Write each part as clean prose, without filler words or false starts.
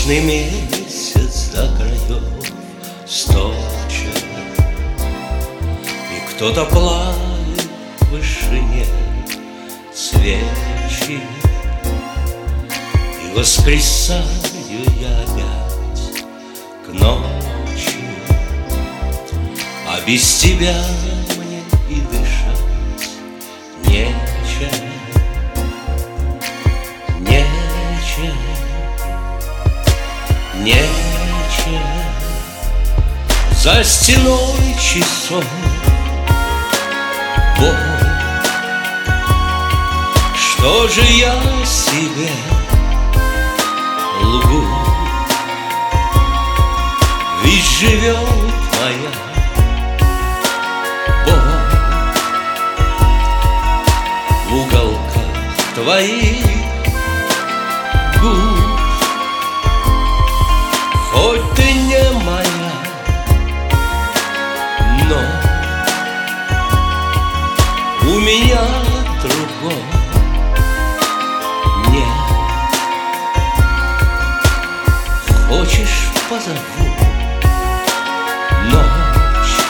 Вечный месяц до краев сточен, и кто-то плавит в вышине свечи, и воскресаю я опять к ночи, а без тебя мне и дышать нечем, нечем, нечем. За стеной часов боль. Что же я себе лгу? Ведь живет моя боль в уголках твоих губ. Хоть ты не моя, но у меня другого нет. Хочешь, позову ночь,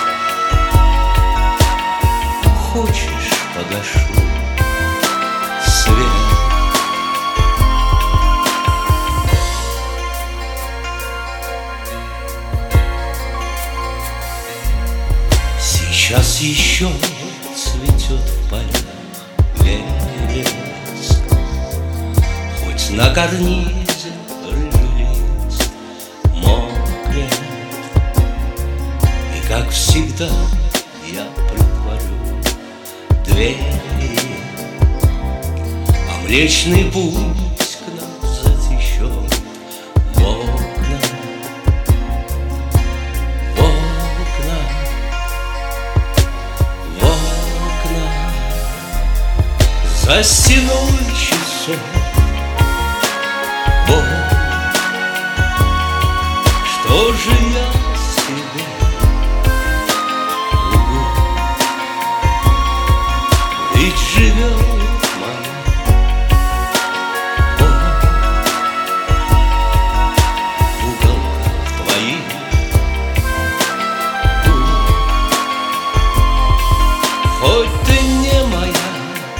хочешь, погашу свет. Сейчас еще цветет в полях вереск, хоть на карнизе рыжий лист мокнет, и как всегда я притворю двери, а Млечный Путь к нам затечет в окна, в окна, в окна. За стеной часов боль. Что же я себе лгу? Ведь живет моя боль в уголках твоих губ. Хоть ты не моя,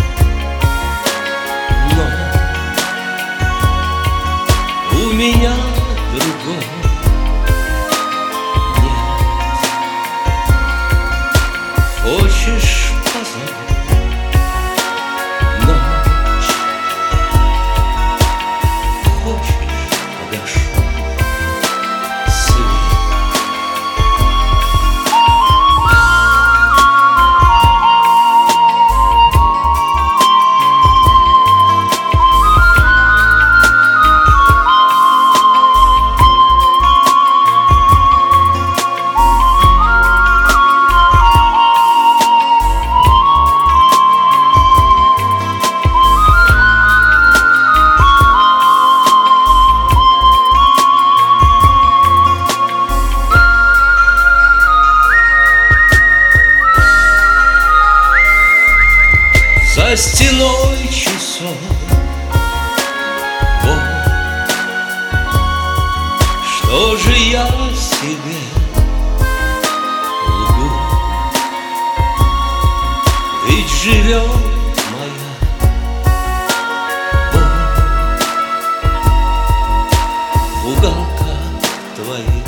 но у меня другого нет. Хочешь, позову ночь, хочешь, погашу свет. За стеной часов боль. Что же я себе лгу? Ведь живет моя боль в уголках твоих